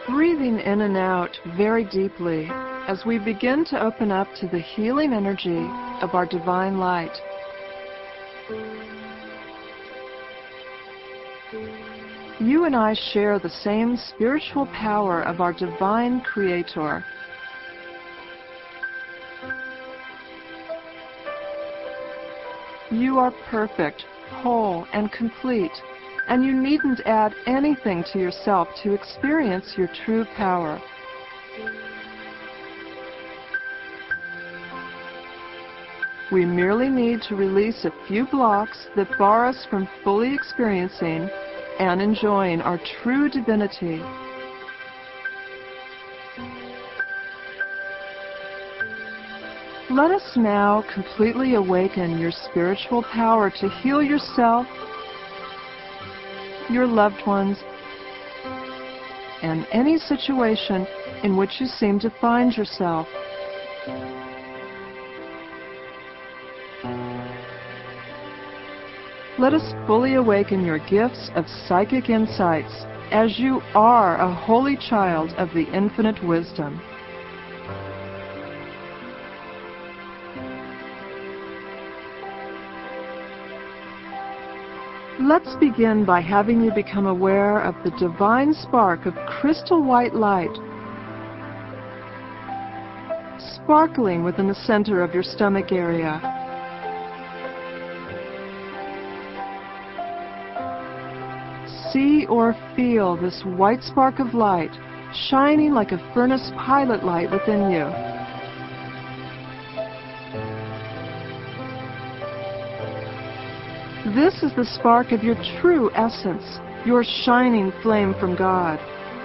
Breathing in and out very deeply as we begin to open up to the healing energy of our divine light. You and I share the same spiritual power of our divine Creator. You are perfect, whole, and complete, and you needn't add anything to yourself to experience your true power. We merely need to release a few blocks that bar us from fully experiencing and enjoying our true divinity. Let us now completely awaken your spiritual power to heal yourself, your loved ones, and any situation in which you seem to find yourself. Let us fully awaken your gifts of psychic insights as you are a holy child of the infinite wisdom. Let's begin by having you become aware of the divine spark of crystal white light sparkling within the center of your stomach area. See or feel this white spark of light shining like a furnace pilot light within you. This is the spark of your true essence, your shining flame from God.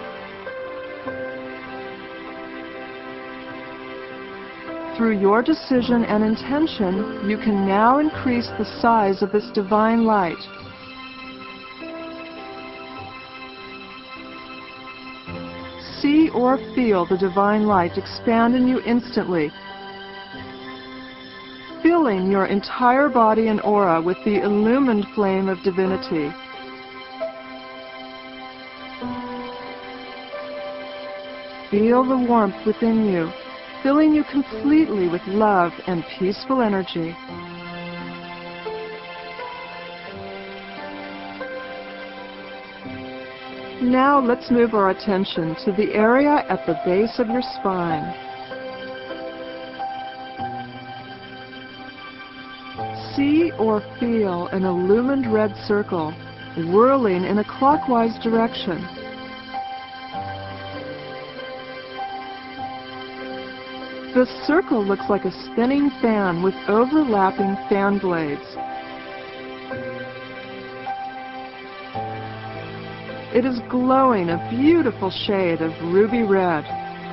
Through your decision and intention, you can now increase the size of this divine light. See or feel the divine light expand in you instantly, filling your entire body and aura with the illumined flame of divinity. Feel the warmth within you, filling you completely with love and peaceful energy. Now let's move our attention to the area at the base of your spine. See or feel an illumined red circle whirling in a clockwise direction. The circle looks like a spinning fan with overlapping fan blades. It is glowing a beautiful shade of ruby red.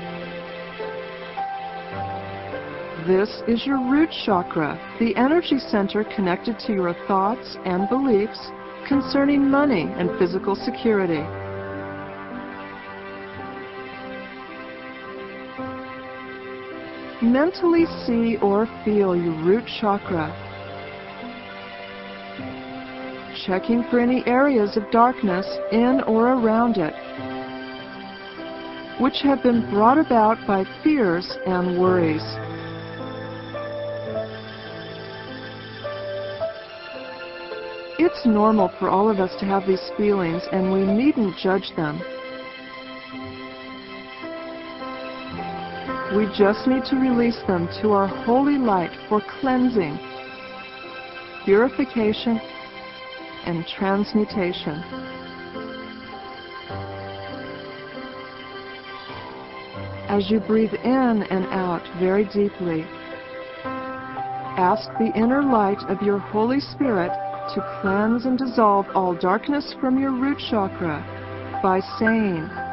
This is your root chakra, the energy center connected to your thoughts and beliefs concerning money and physical security. Mentally see or feel your root chakra, checking for any areas of darkness in or around it, which have been brought about by fears and worries. It's normal for all of us to have these feelings, and we needn't judge them. We just need to release them to our holy light for cleansing, purification, and transmutation. As you breathe in and out very deeply, ask the inner light of your Holy Spirit to cleanse and dissolve all darkness from your root chakra by saying,